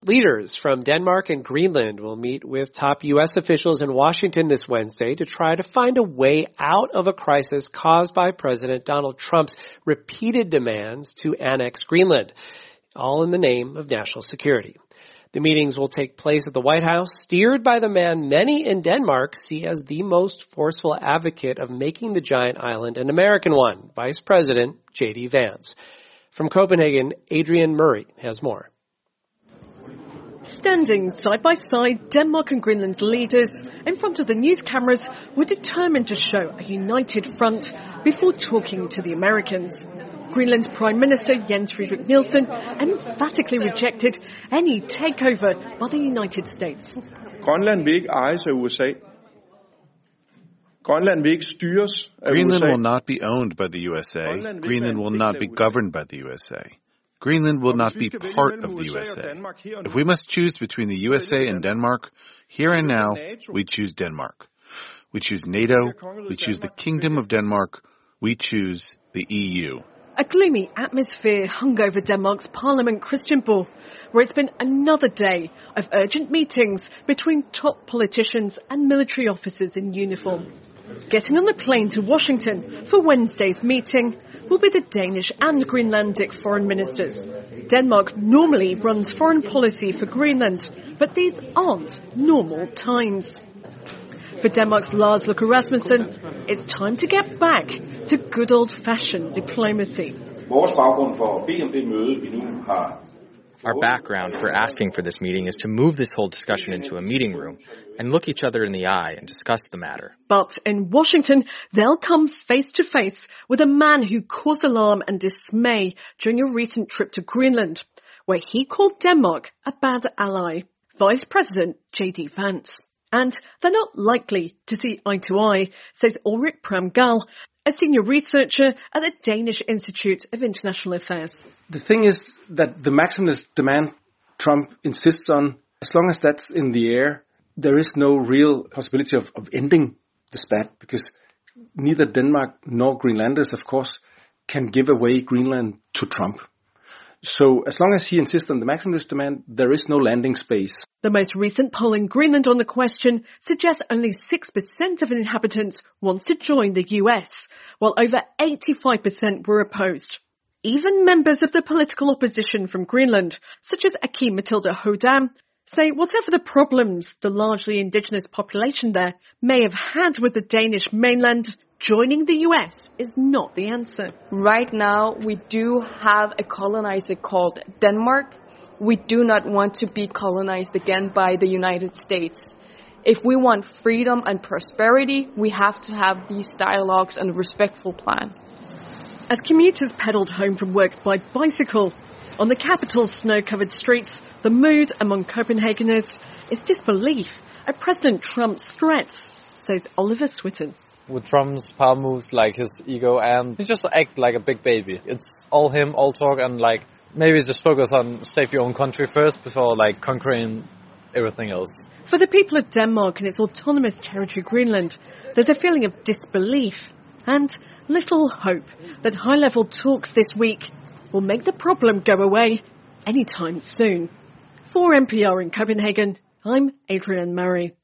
Leaders from Denmark and Greenland will meet with top U.S. officials in Washington this Wednesday to try to find a way out of a crisis caused by President Donald Trump's repeated demands to annex Greenland, all in the name of national security. The meetings will take place at the White House, steered by the man many in Denmark see as the most forceful advocate of making the giant island an American one, Vice President J.D. Vance. From Copenhagen, Adrian Murray has more. Standing side by side, Denmark and Greenland's leaders in front of the news cameras were determined to show a united front before talking to the Americans. Greenland's Prime Minister Jens Frederik Nielsen emphatically rejected any takeover by the United States. Grønland vil ikke ejes af USA. Grønland vil ikke styres af Greenland USA. will not be owned by the USA. Greenland will not be governed by the USA. Greenland will not be part of the USA. If we must choose between the USA and Denmark, here and now, we choose Denmark. We choose NATO. We choose the Kingdom of Denmark. We choose the EU. A gloomy atmosphere hung over Denmark's Parliament Christiansborg, where it's been another day of urgent meetings between top politicians and military officers in uniform. Getting on the plane to Washington for Wednesday's meeting will be the Danish and Greenlandic foreign ministers. Denmark normally runs foreign policy for Greenland, but these aren't normal times. For Denmark's Lars Løkke Rasmussen, it's time to get back to good old-fashioned diplomacy. Our background for asking for this meeting is to move this whole discussion into a meeting room and look each other in the eye and discuss the matter. But in Washington, they'll come face to face with a man who caused alarm and dismay during a recent trip to Greenland, where he called Denmark a bad ally, Vice President J.D. Vance. And they're not likely to see eye to eye, says Ulrik Pram-Gall, a senior researcher at the Danish Institute of International Affairs. The thing is that the maximalist demand Trump insists on, as long as that's in the air, there is no real possibility of ending the spat, because neither Denmark nor Greenlanders, of course, can give away Greenland to Trump. So as long as he insists on the maximalist demand, there is no landing space. The most recent poll in Greenland on the question suggests only 6% of inhabitants wants to join the US, while over 85% were opposed. Even members of the political opposition from Greenland, such as Aki-Matilda Høegh-Dam, say whatever the problems the largely indigenous population there may have had with the Danish mainland, joining the US is not the answer. Right now, we do have a colonizer called Denmark. We do not want to be colonized again by the United States. If we want freedom and prosperity, we have to have these dialogues and a respectful plan. As commuters pedalled home from work by bicycle, on the capital's snow-covered streets, the mood among Copenhageners is disbelief at President Trump's threats, says Oliver Switten. With Trump's power moves, like his ego, and he just act like a big baby. It's all him, all talk, and like maybe just focus on save your own country first before like conquering everything else. For the people of Denmark and its autonomous territory Greenland, there's a feeling of disbelief and little hope that high-level talks this week will make the problem go away anytime soon. For NPR in Copenhagen, I'm Adrian Murray.